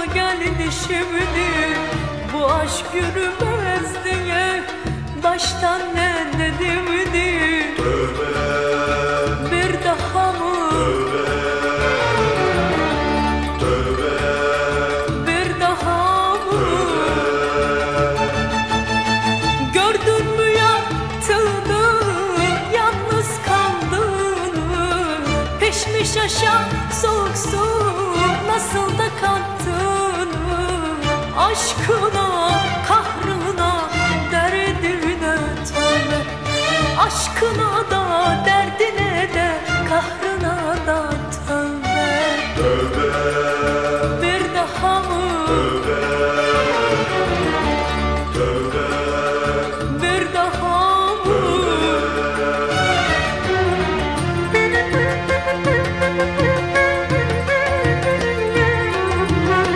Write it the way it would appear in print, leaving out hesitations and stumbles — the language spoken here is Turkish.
geldi şimdi, bu aşk yürümez diye baştan ne dedimdi. Tövbe, bir daha mı? tövbe, tövbe, Bir daha mı? tövbe. Gördün mü yattığını, yalnız kaldığını, pişmiş aşağı soğuk su nasıl da kattığını, aşkına, kahrına, derdine tövbe. Aşkına da, derdine de, kahrına da tövbe. Tövbe, Bir daha mı? tövbe.